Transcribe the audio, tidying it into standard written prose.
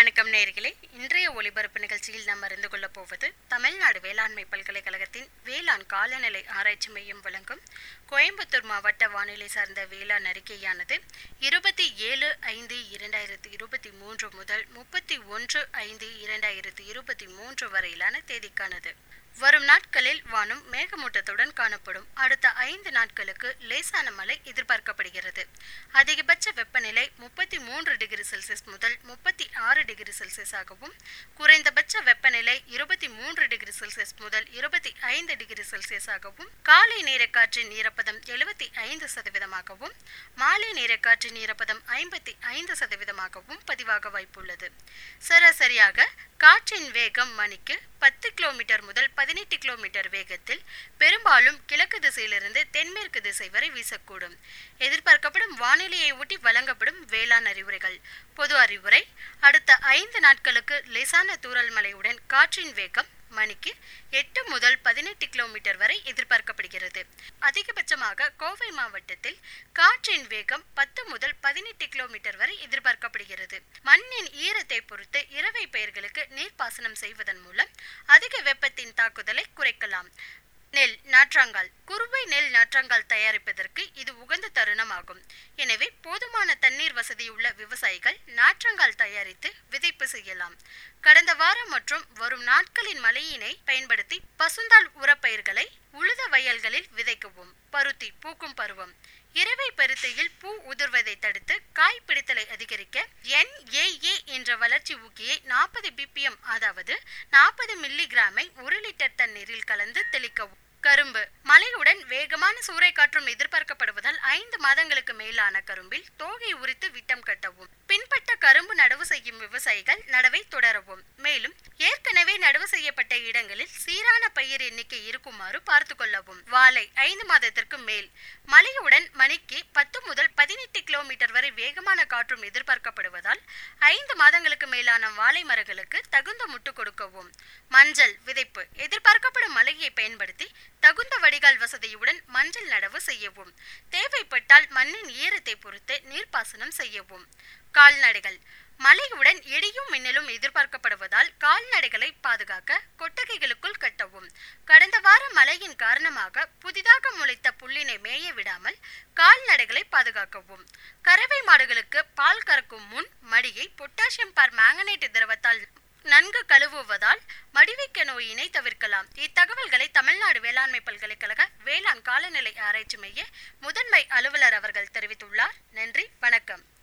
வணக்கம் நேயர்களே. இன்றைய ஒளிபரப்பு நிகழ்ச்சியில் நாம் அறிந்து கொள்ளப் போவது தமிழ்நாடு வேளாண்மை பல்கலைக்கழகத்தின் வேளாண் காலநிலை ஆராய்ச்சி மையம் வழங்கும் கோயம்புத்தூர் மாவட்ட வானிலை சார்ந்த வேளாண் அறிக்கையானது 27/5/2023 முதல் 31/5/2023 வரையிலான தேதிக்கானது. வரும் நாட்களில் வானம் மேகமூட்டத்துடன் காணப்படும். அடுத்த 5 நாட்களுக்கு லேசான மழை எதிர்பார்க்கப்படுகிறது. அதிகபட்ச வெப்பநிலை 33 டிகிரி செல்சியஸ் முதல் 36 டிகிரி செல்சியஸ் ஆகவும், குறைந்தபட்ச வெப்பநிலை 23 டிகிரி செல்சியஸ் முதல் 25 டிகிரி செல்சியஸ் ஆகவும், காலை நேரக்காற்றின் ஈரப்பதம் 75%ஆகவும், மாலை நேரக்காற்றின் ஈரப்பதம் 55%ஆகவும் பதிவாக வாய்ப்புள்ளது. சராசரியாக காற்றின் வேகம் மணிக்கு 10 கிலோமீட்டர் முதல் 18 கிலோமீட்டர் வேகத்தில் பெரும்பாலும் கிழக்கு திசையிலிருந்து தென்மேற்கு திசை வரை வீசக்கூடும். எதிர்பார்க்கப்படும் வானிலையை ஒட்டி வழங்கப்படும் வேளாண் அறிவுரைகள். பொது அறிவுரை: அடுத்த 5 நாட்களுக்கு லேசான தூறல் மழையுடன் காற்றின் வேகம் மணிக்கு 8 முதல் 18 கிலோமீட்டர் வரை எதிர்பார்க்கப்படுகிறது. அதிகபட்சமாக கோவை மாவட்டத்தில் காற்றின் வேகம் 10 முதல் 18 கிலோமீட்டர் வரை எதிர்பார்க்கப்படுகிறது. மண்ணின் ஈரத்தை பொறுத்து இரவை பயிர்களுக்கு நீர்ப்பாசனம் செய்வதன் மூலம் அதிக வெப்பத்தின் தாக்குதலை குறைக்கலாம். நெல் நாற்றாங்கால்: குறுவை நெல் நாற்றாங்கால் தயாரிப்பதற்கு இது உகந்த தருணமாகும். எனவே போதுமான தண்ணீர் வசதியுள்ள விவசாயிகள் நாற்றங்கால் தயாரித்து விதைப்பு செய்யலாம். கடந்த வாரம் மற்றும் வரும் நாட்களின் மழையினை பயன்படுத்தி பசுந்தாள் உரப்பயிர்களை உழுத வயல்களில் விதைக்கவும். பருத்தி பூக்கும் பருவம்: இரவை பருத்தியில் பூ உதிர்வதை தடுத்து காய் பிடித்தலை அதிகரிக்க NAA என்ற வளர்ச்சி ஊக்கியை 40 ppm அதாவது 40 மில்லிகிராமை 1 லிட்டர் தண்ணீரில் கலந்து தெளிக்கவும். கரும்பு: மழையுடன் வேகமான சூறைக்காற்றும் எதிர்பார்க்கப்படுவதால் 5 மாதங்களுக்கு மேலான கரும்பில் தோகை உரித்து விட்டம் கட்டவும். பின்பட்ட கரும்பு நடவு செய்யும் விவசாயிகள் நடவை தொடரவும். மேலும் ஏற்கனவே நடவு செய்யப்பட்ட இடங்களில் சீரான பயிர் எண்ணிக்கை இருக்குமாறு பார்த்து கொள்ளவும். வாழை: 5 மாதத்திற்கு மேல் மழையுடன் மணிக்கு 10 முதல் 18 கிலோமீட்டர் வரை வேகமான காற்றும் எதிர்பார்க்கப்படுவதால் 5 மாதங்களுக்கு மேலான வாழை மரங்களுக்கு தகுந்த முட்டு கொடுக்கவும். மஞ்சள் விதைப்பு: எதிர்பார்க்கப்படும் மழையை பயன்படுத்தி தகுந்த வடிகால் வசதியுடன் மஞ்சள் நடவு செய்யவும். தேவைப்பட்டால் மண்ணின் ஈரத்தை பொறுத்து நீர்ப்பாசனம் செய்யவும். கால்நடைகள்: மழையுடன் இடியும் மின்னலும் எதிர்பார்க்கப்படுவதால் கால்நடைகளை பாதுகாக்க கொட்டகைகளுக்குள் கட்டவும். கடந்த வார மழையின் காரணமாக புதிதாக முளைத்த புல்லினை மேய விடாமல் கால்நடைகளை பாதுகாக்கவும். கறவை மாடுகளுக்கு பால் கறக்கும் முன் மடியை பொட்டாசியம் பெர்மாங்கனேட் திரவத்தால் நன்கு கழுவுவதால் மடிவீக்க நோயினை தவிர்க்கலாம். இத்தகவல்களை தமிழ்நாடு வேளாண்மை பல்கலைக்கழக வேளாண் காலநிலை ஆராய்ச்சி மைய முதன்மை அலுவலர் அவர்கள் தெரிவித்துள்ளார். நன்றி, வணக்கம்.